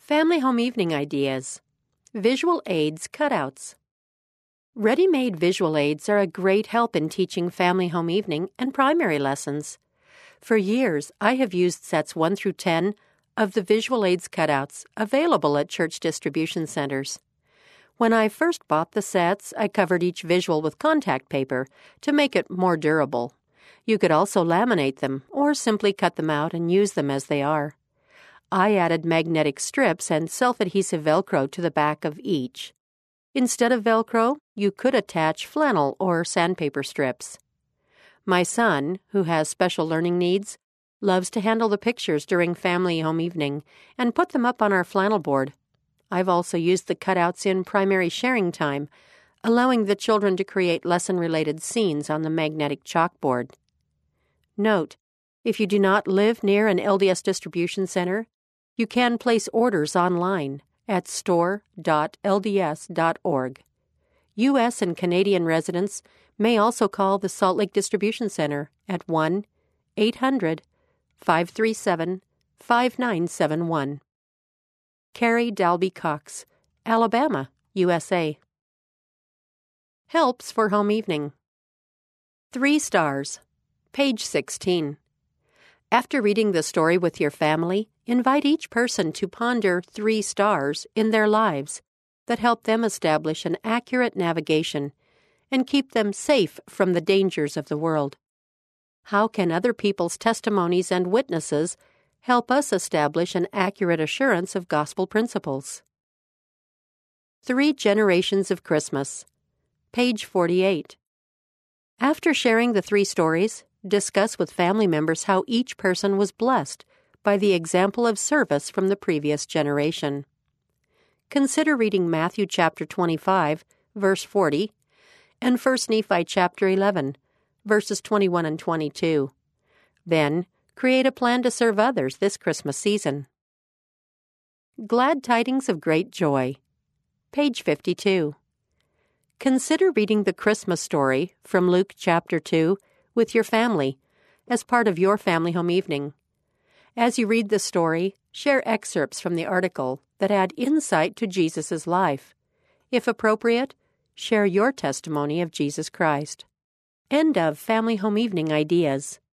Family home evening ideas. Visual aids cutouts. Ready-made visual aids are a great help in teaching family home evening and primary lessons. For years, I have used sets 1 through 10 of the visual aids cutouts available at church distribution centers. When I first bought the sets, I covered each visual with contact paper to make it more durable. You could also laminate them or simply cut them out and use them as they are. I added magnetic strips and self-adhesive Velcro to the back of each. Instead of Velcro, you could attach flannel or sandpaper strips. My son, who has special learning needs, loves to handle the pictures during family home evening and put them up on our flannel board. I've also used the cutouts in primary sharing time, allowing the children to create lesson-related scenes on the magnetic chalkboard. Note, if you do not live near an LDS distribution center, you can place orders online at store.lds.org. U.S. and Canadian residents may also call the Salt Lake Distribution Center at 1-800-537-5971. Carrie Dalby Cox, Alabama, USA. Helps for home evening. 3 stars. Page 16. After reading the story with your family, invite each person to ponder 3 stars in their lives that help them establish an accurate navigation and keep them safe from the dangers of the world. How can other people's testimonies and witnesses help us establish an accurate assurance of gospel principles? 3 Generations of Christmas. Page 48. After sharing the 3 stories, discuss with family members how each person was blessed by the example of service from the previous generation. Consider reading Matthew chapter 25, verse 40, and 1 Nephi chapter 11, verses 21 and 22. Then, create a plan to serve others this Christmas season. Glad Tidings of Great Joy. Page 52. Consider reading the Christmas story from Luke chapter 2 with your family as part of your family home evening. As you read the story, share excerpts from the article that add insight to Jesus' life. If appropriate, share your testimony of Jesus Christ. End of Family Home Evening Ideas.